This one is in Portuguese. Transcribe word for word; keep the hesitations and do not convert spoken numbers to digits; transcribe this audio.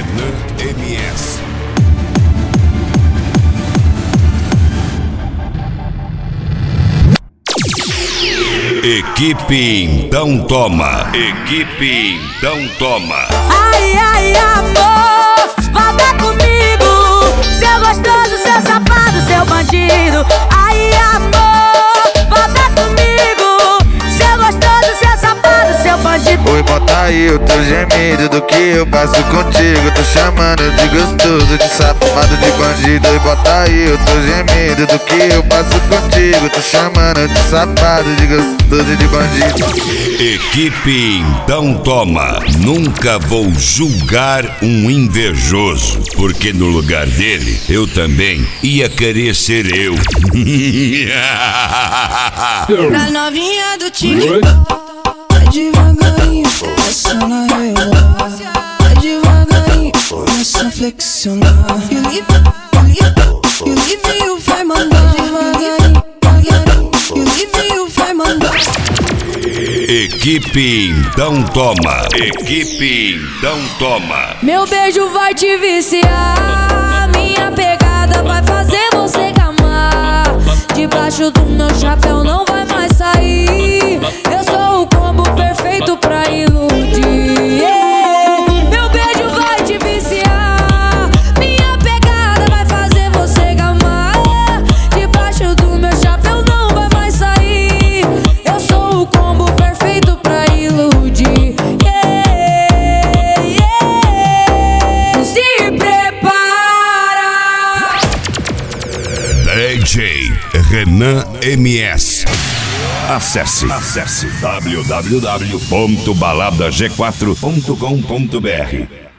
Renan M S. Equipe Então Toma. Equipe Então Toma. Ai, ai, amor, volta comigo. Seu gostoso, seu safado, seu bandido. Ai, amor, volta comigo. Seu gostoso, seu safado, seu bandido. Oi, bota aí o teu gemido do que eu faço contigo. Tô chamando de gostoso, de safado, de bandido. Oi, bota aí o teu gemido do que eu faço contigo. Tô chamando de safado, de gostoso, de bandido. Equipe Então Toma. Nunca vou julgar um invejoso, porque no lugar dele eu também ia querer ser eu. Pra novinha do TikTok, vai devagarinho, começa na rebolar. Vai devagarinho, começa a flexionar. E o Livinho, e o Livinho vai mandar devagarinho, devagarinho. E o Livinho vai mandar. Equipe Então Toma. Equipe Então Toma. Meu beijo vai te viciar. Minha pegada vai fazer você gamar. Debaixo do meu chapéu não vai mais sair. Eu sou o combo perfeito pra iludir. Yeah. Meu beijo vai te viciar. Minha pegada vai fazer você gamar. Debaixo do meu chapéu não vai mais sair. Eu sou o combo perfeito pra iludir. Yeah, yeah. Se prepara. D J Renan M S. Acesse, acesse w w w ponto balada g quatro ponto com ponto b r.